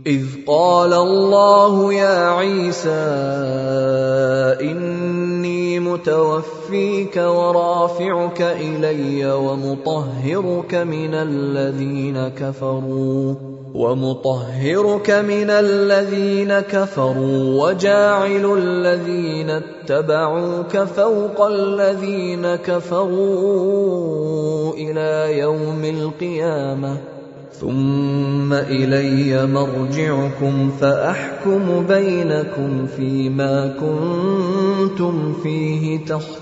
إذ قال الله يا عيسى إني متوفيك ورافعك إلي ومطهرك من الذين كفروا وجاعل الذين اتبعوك فوق الذين كفروا إلى يوم القيامة ثم إلي مرجعكم فأحكم بينكم فيما كنتم فيه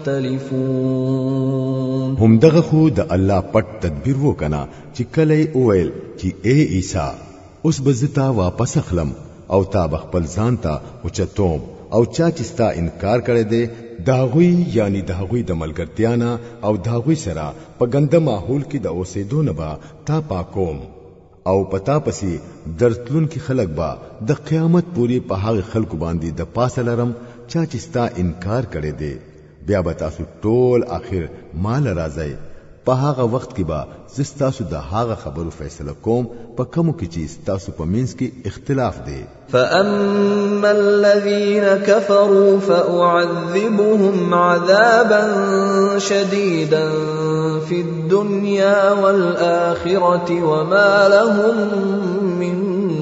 تختلفون. هم دغه خو د الله پټ تدبیر وکنا چې کله اویل چې اے عیسی اوس بزتا واپس اخلم او تا بخپل ځان ته اوچتوم او چا چې ستا انکار کړي دي داغوی یعنی داغوی د ملګرتیانا او داغوی سره په ګنده ماحول کې د اوسېدو نه با تا پاکوم او پتا پسی درتلون کی خلق با د قیامت پوری په هغه خلکو باندې د پاسه لرم چا چې ستا انکار کړي دي بیا به تاسو ټول اخر مال راځي په هغه وخت کې با زستاسو د هغه خبرو فیصله کوم په کوم کې چې تاسو په منځ کې اختلاف دی. فأما الذين كفروا فأعذبهم عذابا شديدا في الدنيا والآخرة وما لهم من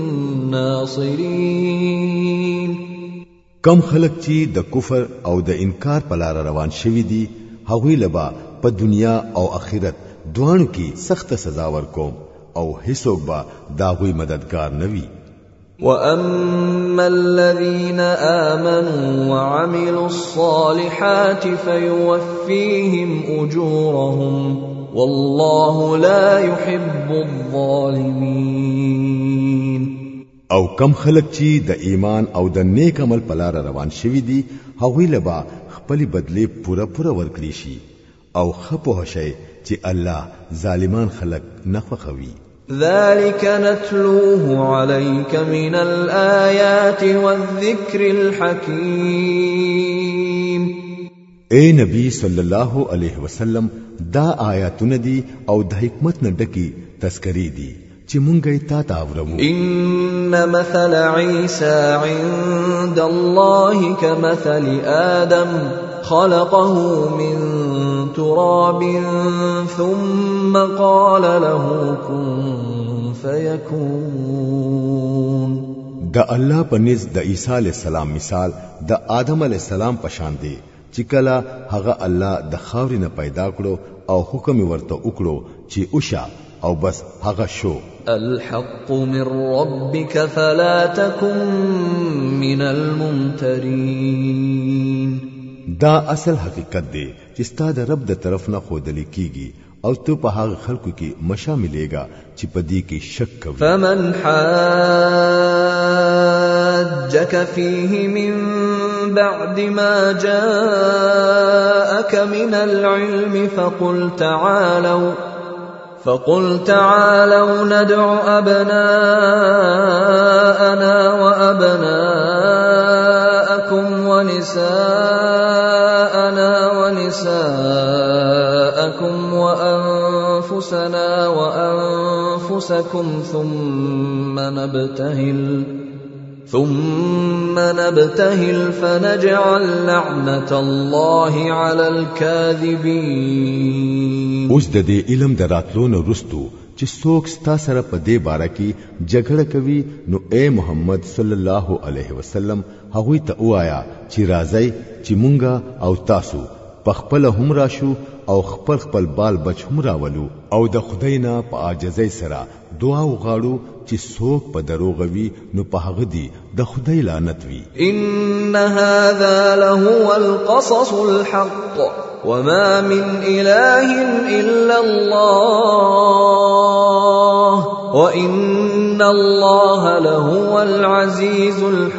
ناصرين. کم خلق چې د کفر او د انکار په لار روان شوي دي هغوی لبا په دنیا او آخرت دوانو کې سخت سزا ورکوم او هیڅوک با داغوی مددگار نوي. وَأَمَّا الَّذِينَ آمَنُوا وَعَمِلُوا الصَّالِحَاتِ فَيُوَفِّيهِمْ أُجُورَهُمْ وَاللَّهُ لَا يُحِبُّ الظَّالِمِينَ. او کم خلق چې د ایمان او د نیک عمل په لار روان شوي دي هغوی لبا خپل بدله پورا ورکړي شي او خپه شي چې الله ظالمان خلق نه خوښوي. ذلك نتلوه عليك من الآيات والذكر الحكيم. اے نبی صلی الله علیه وسلم دا آیاتونه دي او د حکمت نه ډکی تذکری دي چې مونږ یې تا ته اورو. ان مثل عيسى عند الله كمثل آدم خلقه من تراب ثم قال له كن فيكون. د الله په نزد د عیسی علی السلام مثال د آدم علی السلام په شان دی چې کله هغه الله د خاورې نه پیدا کړو او حکم ورته وکړو چې اوشا او بس هغه شو. الحق من ربك فلا تكن من الممترين. دا اصل حقیقت دی چې ستاسو د رب د طرف نه خودل کیږي او ته په هغه خلکو کې مشاملېږي چې په دې کې شک کوي. فمن حاجك فيه من بعد ما جاءك من العلم فقل تعالوا ندع أبناءنا وأبناءكم ونساءنا ونساءكم وأنفسنا وأنفسكم ثم نبتهل فنجعل لعنة الله على الكاذبين. اوس د دې علم دراتلو نو رستو چې څوک ستا سره په دې باره کې جګړه کوي نو اے محمد صلی الله علیه وسلم هغوی ته وایا چې راځي چې مونږه او تاسو په خپل هم راشو او خپل بال بچ هم راولو او د خدای نه په عاجزۍ سره دعا وغواړو چې څوک په دروغ وي نو په هغه دی د خدای لعنت وي. ان هذا لهو القصص الحق وما من اله الا الله وان الله لهو العزيز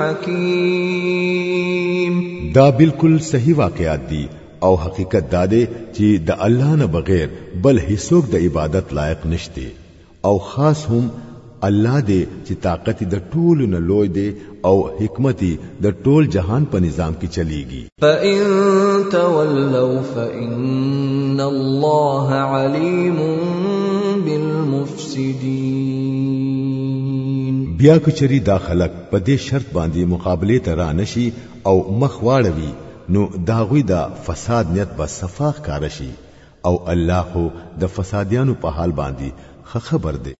الحكيم. دا بالکل صحیح واقعات دي او حقیقت دا دی چې د الله نه بغیر بل هیڅوک د عبادت لایق نشته او خاص هم الله دې چې طاقت د ټول نه لوی دی او حکمت د ټول جهان په نظام کې چلیږي. فإن تولوا فإن الله عليم بالمفسدين. بیا کچری دا خلق په دې شرط باندې مقابله ته را نشي او مخ واړوي نو داغوی دا فساد نیت به صفاح کار شي او الله خو د فسادیانو په حال باندې خبر دی